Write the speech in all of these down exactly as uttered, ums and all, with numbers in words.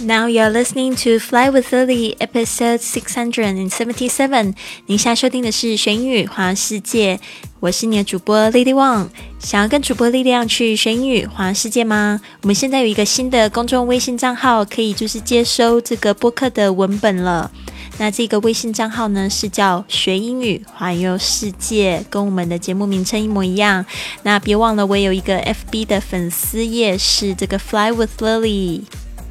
Now you're listening to Fly with Lily, episode six hundred seventy-seven. 您现在收听的是学英语环游世界，我是你的主播 Lily Wang。想要跟主播力量去学英语环游世界吗？我们现在有一个新的公众微信账号，可以就是接收这个播客的文本了。那这个微信账号呢是叫学英语环游世界，跟我们的节目名称一模一样。那别忘了我也有一个 F B 的粉丝页是这个 Fly with Lily。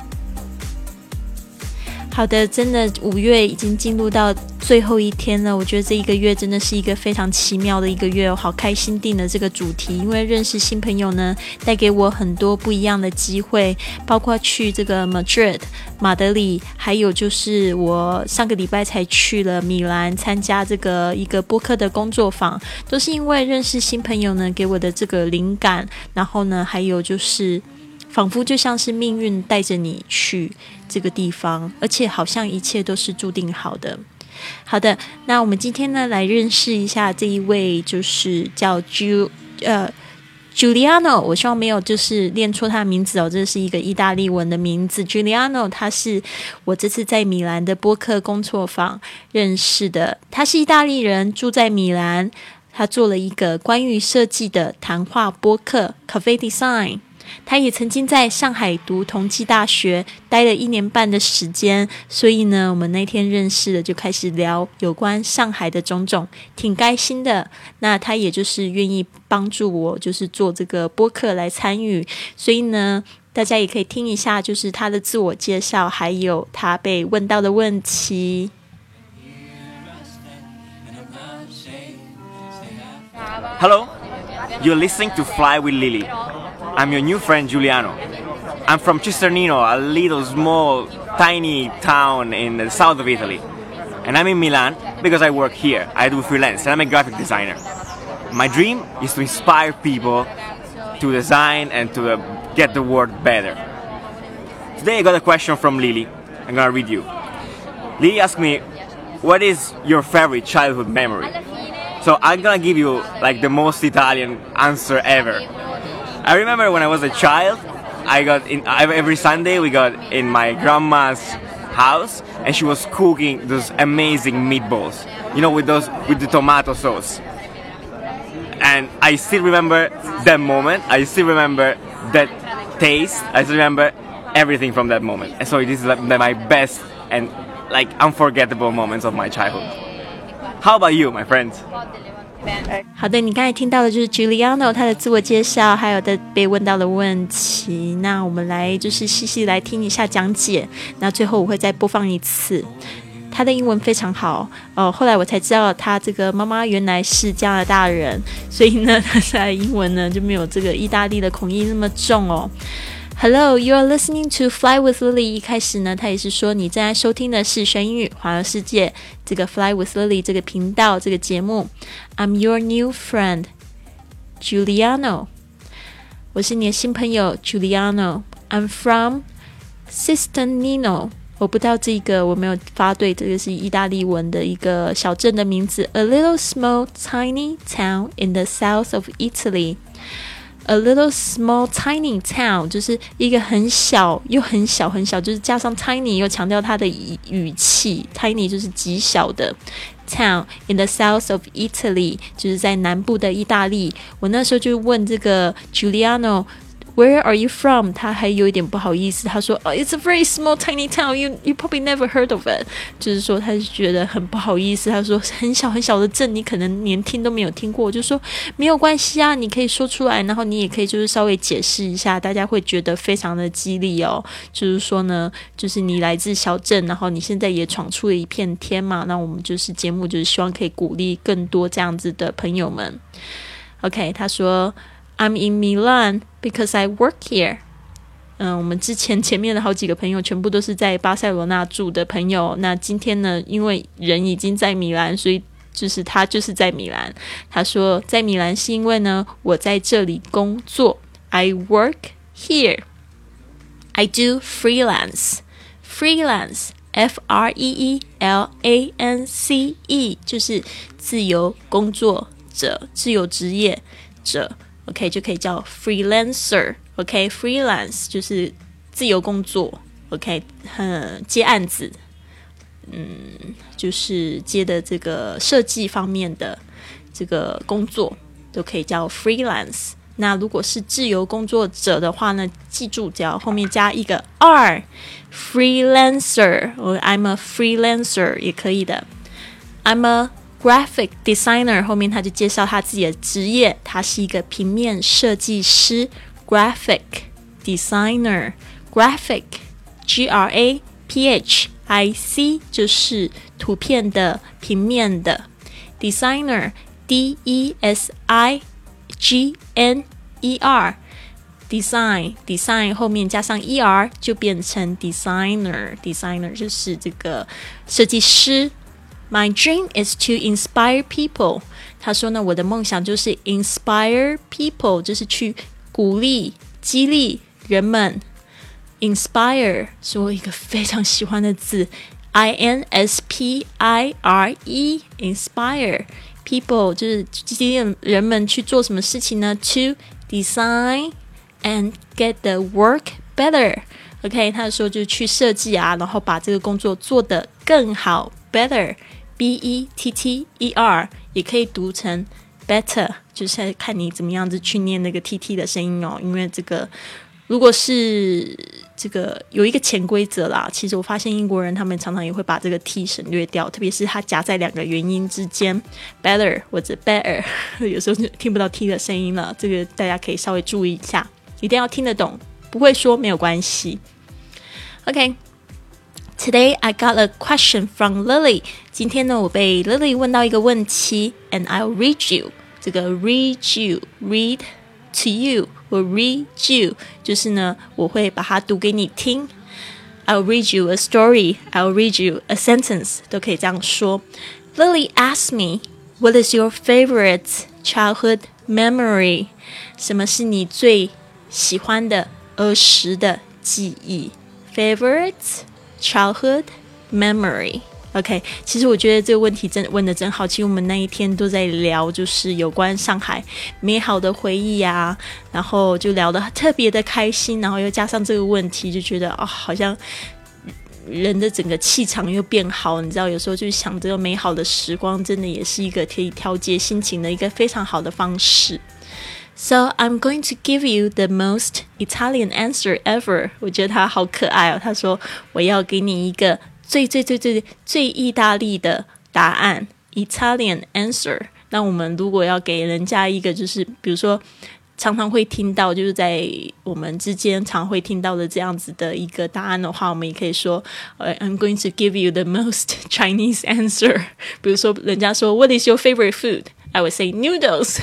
好的，真的五月已经进入到最后一天了，我觉得这一个月真的是一个非常奇妙的一个月，我好开心定了这个主题，因为认识新朋友呢带给我很多不一样的机会，包括去这个 Madrid 马德里，还有就是我上个礼拜才去了米兰参加这个一个播客的工作坊，都是因为认识新朋友呢给我的这个灵感，然后呢还有就是仿佛就像是命运带着你去这个地方，而且好像一切都是注定好的。好的，那我们今天呢来认识一下这一位，就是叫 Ju 呃 Giuliano， 我希望没有就是念错他的名字哦，这是一个意大利文的名字 Giuliano， 他是我这次在米兰的播客工作坊认识的，他是意大利人，住在米兰，他做了一个关于设计的谈话播客 Cafe Design。他也曾经在上海读同济大学待了一年半的时间，所以呢我们那天认识了，就开始聊有关上海的种种，挺开心的。那他也就是愿意帮助我就是做这个播客来参与，所以呢大家也可以听一下就是他的自我介绍，还有他被问到的问题。 Hello, you're listening to Fly with Lily.I'm your new friend Giuliano. I'm from Cisternino, a little small, tiny town in the south of Italy. And I'm in Milan because I work here. I do freelance and I'm a graphic designer. My dream is to inspire people to design and to uh, get the world better. Today I got a question from Lily. I'm gonna read you. Lily asked me, what is your favorite childhood memory? So I'm gonna give you like the most Italian answer ever.I remember when I was a child, I got in every Sunday we got in my grandma's house and she was cooking those amazing meatballs, you know, with those with the tomato sauce. And I still remember that moment. I still remember that taste. I still remember everything from that moment. And so this is like my best and like unforgettable moments of my childhood. How about you, my friends? 好的，你刚才听到的就是 Giuliano 他的自我介绍，还有的被问到的问题。那我们来就是细细来听一下讲解，那最后我会再播放一次。他的英文非常好哦，后来我才知道他这个妈妈原来是加拿大人，所以呢他的英文呢就没有这个意大利的口音那么重哦。Hello, you are listening to Fly with Lily. 一开始呢他也是说你正在收听的是学英语环游世界这个 Fly with Lily 这个频道这个节目。 I'm your new friend Giuliano. 我是你的新朋友 Giuliano. I'm from Cisternino. 我不知道这个我没有发对，这个是意大利文的一个小镇的名字， A little small tiny town in the south of Italy.A little small tiny town 就是一个很小又很小很小，就是加上 tiny 又强调它的语气， tiny 就是极小的 town in the south of Italy 就是在南部的意大利。我那时候就问这个 Giuliano Where are you from? 他还有一点不好意思，他说、oh, It's a very small tiny town, you, you probably never heard of it. 就是说他就觉得很不好意思，他说很小很小的镇你可能连听都没有听过。我就说没有关系啊，你可以说出来，然后你也可以就是稍微解释一下，大家会觉得非常的激励哦。就是说呢，就是你来自小镇，然后你现在也闯出了一片天嘛，那我们就是节目就是希望可以鼓励更多这样子的朋友们。 OK， 他说I'm in Milan because I work here. 嗯，我们之前前面的好几个朋友全部都是在巴塞罗那住的朋友。那今天呢，因为人已经在米兰，所以就是他就是在米兰。他说在米兰是因为呢，我在这里工作。I work here. I do freelance. Freelance, F R E E L A N C E 就是自由工作者，自由职业者。OK 就可以叫 freelancer。 OK freelance 就是自由工作 OK， 很接案子，嗯，就是接的这个设计方面的这个工作都可以叫 freelance。那如果是自由工作者的话呢，记住只要后面加一个 R freelancer 或 I'm a freelancer 也可以的。 I'm a graphic designer 后面他就介绍他自己的职业，他是一个平面设计师 graphic designer graphic G R A P H I C 就是图片的平面的 designer D E S I G N E R design design 后面加上 E R 就变成 designer designer 就是这个设计师。 My dream is to inspire people 他说呢，我的梦想就是 inspire people 就是去鼓励激励人们。 inspire 是我一个非常喜欢的字 I N S P I R E inspire people 就是激励人们去做什么事情呢？ To design and get the work better OK 他说就去设计啊，然后把这个工作做得更好 better B E T T E R 也可以读成 better 就是看你怎么样子去念那个 T T 的声音哦，因为这个如果是这个有一个潜规则啦，其实我发现英国人他们常常也会把这个 T 省略掉，特别是它夹在两个元音之间 better 或者 better 有时候就听不到 T 的声音了，这个大家可以稍微注意一下，一定要听得懂，不会说没有关系。 OK Today I got a question from Lily 今天呢我被 Lily 问到一个问题 and I'll read you 这个 read you read to you 我 read you 就是呢我会把它读给你听。 I'll read you a story I'll read you a sentence 都可以这样说。 Lily asked me What is your favorite childhood memory 什么是你最喜欢的儿时的记忆 Favorite childhood memory OK 其实我觉得这个问题真问得真好，其实我们那一天都在聊就是有关上海美好的回忆啊，然后就聊得特别的开心，然后又加上这个问题就觉得哦，好像人的整个气场又变好，你知道有时候就想这个美好的时光真的也是一个可以调节心情的一个非常好的方式。So I'm going to give you the most Italian answer ever 我觉得他好可爱哦，他说我要给你一个最最最最最意大利的答案 Italian answer。 那我们如果要给人家一个就是比如说常常会听到就是在我们之间常会听到的这样子的一个答案的话，我们也可以说、uh, I'm going to give you the most Chinese answer 比如说人家说 What is your favorite food I would say noodles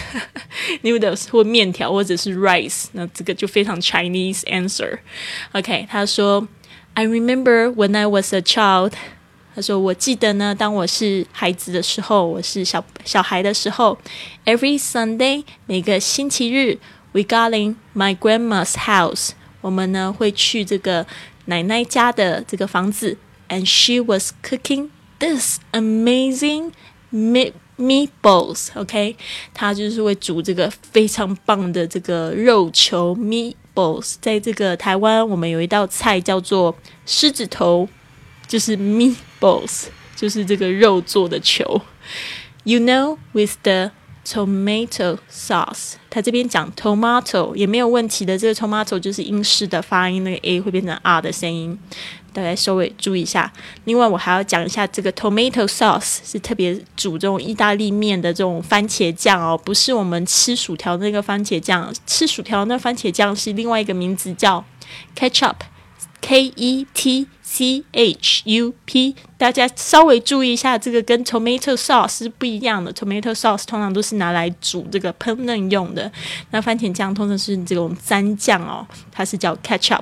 noodles 或面条或者是 rice 那这个就非常 Chinese answer OK 他说 I remember when I was a child 他说我记得呢当我是孩子的时候我是小小孩的时候 Every Sunday 每个星期日 We got in my grandma's house 我们呢会去这个奶奶家的这个房子 And she was cooking this amazing meat meatballs OK 他就是会煮这个非常棒的这个肉球 meatballs 在这个台湾我们有一道菜叫做狮子头就是 meatballs 就是这个肉做的球 You know with the tomato sauce 他这边讲 tomato 也没有问题的，这个 tomato 就是英式的发音，那个 A 会变成 R 的声音，大家稍微注意一下。另外我还要讲一下这个 tomato sauce 是特别煮这种意大利面的这种番茄酱哦，不是我们吃薯条那个番茄酱，吃薯条那番茄酱是另外一个名字叫 ketchup K E T C H U P 大家稍微注意一下，这个跟 tomato sauce 是不一样的， tomato sauce 通常都是拿来煮这个烹饪用的，那番茄酱通常是这种蘸酱哦，它是叫 ketchup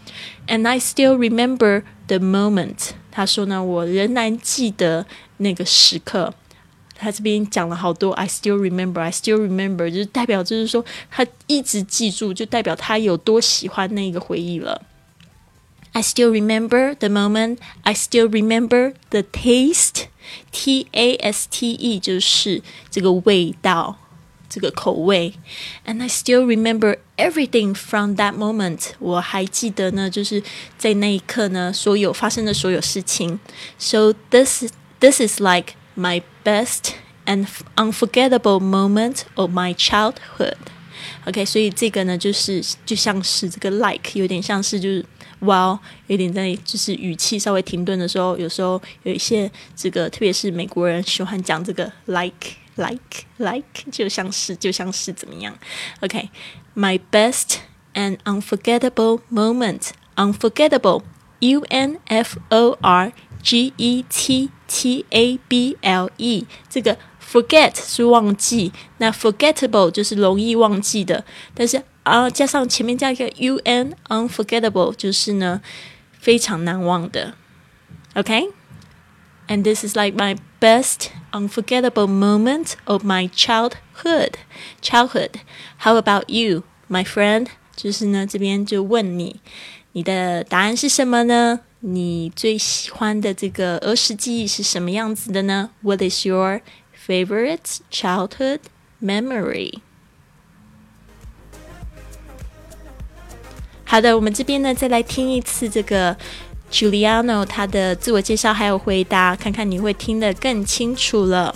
And I still remember the moment 他说呢我仍然记得那个时刻，他这边讲了好多 I still remember I still remember 就是代表就是说他一直记住，就代表他有多喜欢那个回忆了。I still remember the moment I still remember the taste T A S T E 就是这个味道这个口味 And I still remember everything from that moment 我还记得呢就是在那一刻呢所有发生的所有事情 So this, this is like my best and unforgettable moment of my childhood OK 所以这个呢就是就像是这个 like 有点像是就是哇、wow, 有点在就是语气稍微停顿的时候有时候有一些这个特别是美国人喜欢讲这个 like like like 就像是就像是怎么样 OK my best and unforgettable moment unforgettable U N F O R G E T T A B L E 这个 forget 是忘记那 forgettable 就是容易忘记的但是啊，加上前面加一个 U N unforgettable 就是呢非常难忘的 OK And this is like my best unforgettable moment of my childhood childhood How about you my friend 就是呢这边就问你你的答案是什么呢你最喜欢的这个儿时记忆是什么样子的呢 What is your favorite childhood memory好的我们这边呢再来听一次这个 Giuliano 他的自我介绍还有回答看看你会听得更清楚了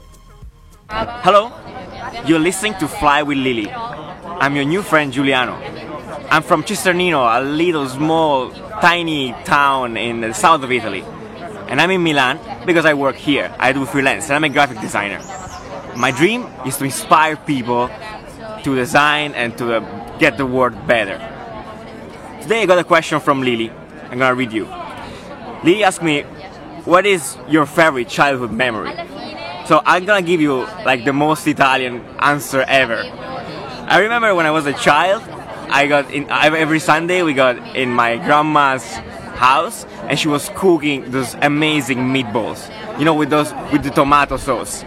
Hello, you're listening to Fly with Lily. I'm your new friend Giuliano. I'm from Cisternino, a little small, tiny town in the south of Italy. And I'm in Milan because I work here. I do freelance and I'm a graphic designer. My dream is to inspire people to design and to uh, get the world better. Today I got a question from Lily. I'm gonna read you. Lily asked me, what is your favorite childhood memory? So I'm gonna give you like the most Italian answer ever. I remember when I was a child, I got in every Sunday we got in my grandma's house and she was cooking those amazing meatballs, you know, with those with the tomato sauce.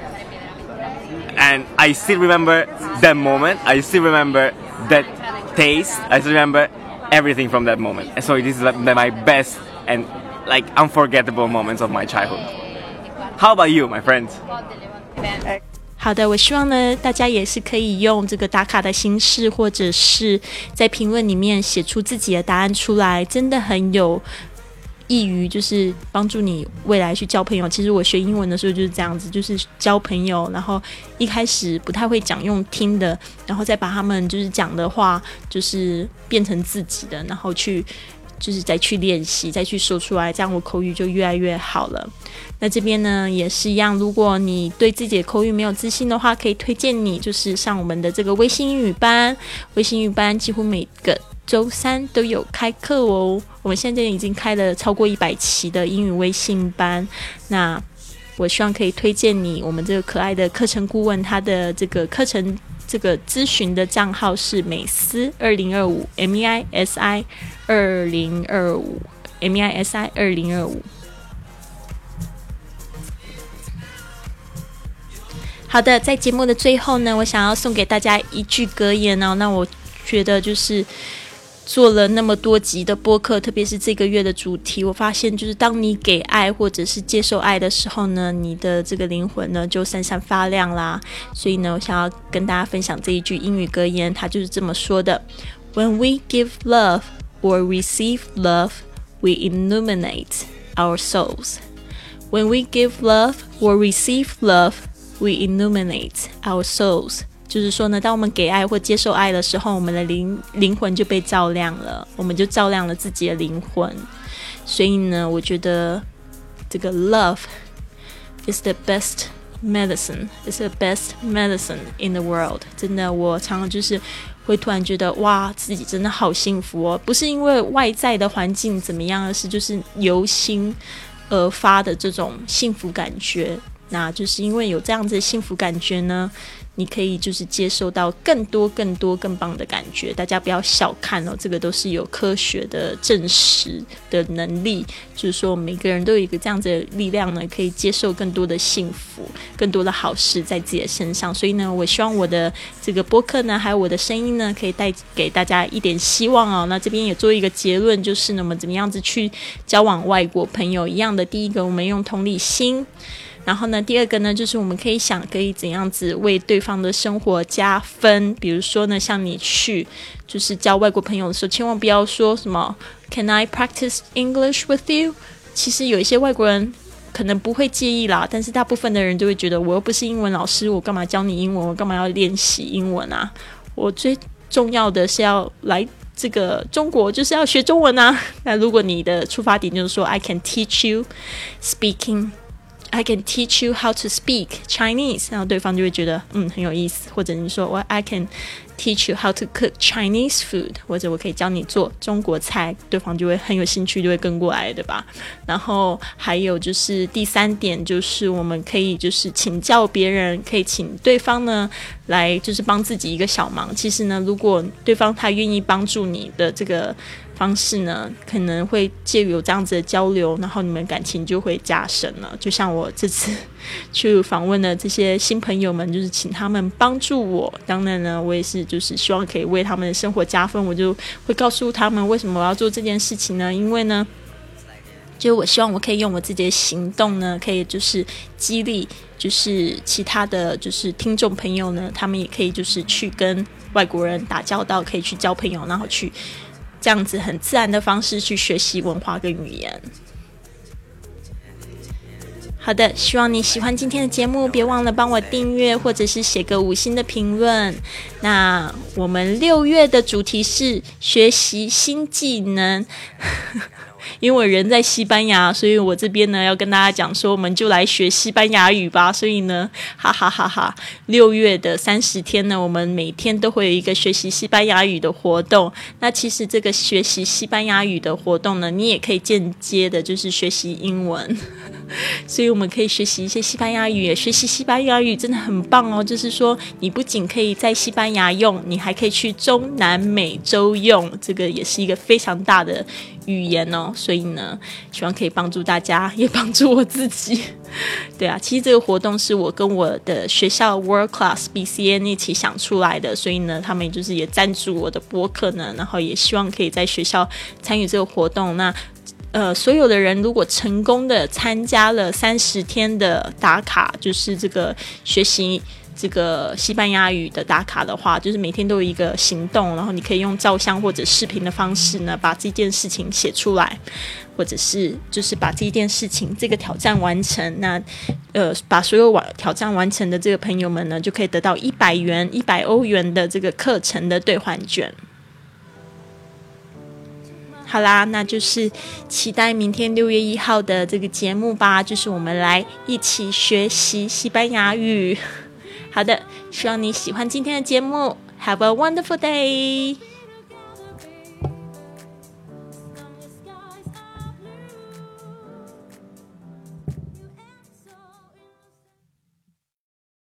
And I still remember that moment. I still remember that taste. I still remember everything from that moment. And so this is like my best and like unforgettable moments of my childhood. How about you, my friends? 好的我希望呢大家也是可以用这个打卡的形式或者是在评论里面写出自己的答案出来真的很有益于就是帮助你未来去交朋友其实我学英文的时候就是这样子就是交朋友然后一开始不太会讲用听的然后再把他们就是讲的话就是变成自己的然后去就是再去练习再去说出来这样我口语就越来越好了那这边呢也是一样如果你对自己的口语没有自信的话可以推荐你就是上我们的这个微信英语班微信英语班几乎每个周三都有开课哦我们现在已经开了超过一百期的英语微信班那我希望可以推荐你我们这个可爱的课程顾问他的这个课程这个咨询的账号是美思二零二五 M E I S I 二零二五 M E I S I 二零二五好的在节目的最后呢我想要送给大家一句格言哦那我觉得就是做了那么多集的播客特别是这个月的主题我发现就是当你给爱或者是接受爱的时候呢你的这个灵魂呢就闪闪发亮啦所以呢我想要跟大家分享这一句英语格言它就是这么说的 When we give love or receive love we illuminate our souls When we give love or receive love we illuminate our souls就是说呢当我们给爱或接受爱的时候我们的灵灵魂就被照亮了我们就照亮了自己的灵魂所以呢我觉得这个 love is the best medicine is the best medicine in the world 真的我常常就是会突然觉得哇自己真的好幸福哦不是因为外在的环境怎么样而是就是由心而发的这种幸福感觉那就是因为有这样子的幸福感觉呢你可以就是接受到更多更多更棒的感觉大家不要小看哦这个都是有科学的证实的能力就是说每个人都有一个这样子的力量呢可以接受更多的幸福更多的好事在自己的身上所以呢我希望我的这个播客呢还有我的声音呢可以带给大家一点希望哦那这边也做一个结论就是呢我们怎么样子去交往外国朋友一样的第一个我们用同理心然后呢，第二个呢，就是我们可以想可以怎样子为对方的生活加分。比如说呢，像你去就是交外国朋友的时候，千万不要说什么 Can I practice English with you？ 其实有一些外国人可能不会介意啦，但是大部分的人就会觉得我又不是英文老师，我干嘛教你英文？我干嘛要练习英文啊？我最重要的是要来这个中国就是要学中文啊。那如果你的出发点就是说 I can teach you speaking I can teach you how to speak Chinese， 然后对方就会觉得嗯很有意思。或者你说我 I can teach you how to cook Chinese food， 或者我可以教你做中国菜，对方就会很有兴趣，就会跟过来，对吧？然后还有就是第三点，就是我们可以就是请教别人，可以请对方呢来就是帮自己一个小忙。其实呢，如果对方他愿意帮助你的这个方式呢，可能会借由这样子的交流，然后你们感情就会加深了。就像我这次去访问的这些新朋友们，就是请他们帮助我，当然呢我也是就是希望可以为他们的生活加分。我就会告诉他们为什么我要做这件事情呢？因为呢就是我希望我可以用我自己的行动呢，可以就是激励就是其他的就是听众朋友呢，他们也可以就是去跟外国人打交道，可以去交朋友，然后去这样子很自然的方式去学习文化跟语言。好的，希望你喜欢今天的节目，别忘了帮我订阅或者是写个五星的评论。那我们六月的主题是学习新技能因为我人在西班牙，所以我这边呢要跟大家讲说，我们就来学西班牙语吧。所以呢哈哈哈哈，六月的三十天呢，我们每天都会有一个学习西班牙语的活动。那其实这个学习西班牙语的活动呢，你也可以间接的就是学习英文所以我们可以学习一些西班牙语，学习西班牙语真的很棒哦。就是说你不仅可以在西班牙用，你还可以去中南美洲用，这个也是一个非常大的语言哦。所以呢希望可以帮助大家，也帮助我自己对啊，其实这个活动是我跟我的学校 World Class B C N 一起想出来的，所以呢他们就是也赞助我的播客呢，然后也希望可以在学校参与这个活动。那呃，所有的人如果成功的参加了三十天的打卡，就是这个学习这个西班牙语的打卡的话，就是每天都有一个行动，然后你可以用照相或者视频的方式呢，把这件事情写出来，或者是就是把这件事情这个挑战完成。那呃，把所有完挑战完成的这个朋友们呢，就可以得到一百元、一百欧元的这个课程的兑换券。好啦，那就是期待明天六月一号的这个节目吧，就是我们来一起学习西班牙语。好的，希望你喜欢今天的节目。Have a wonderful day!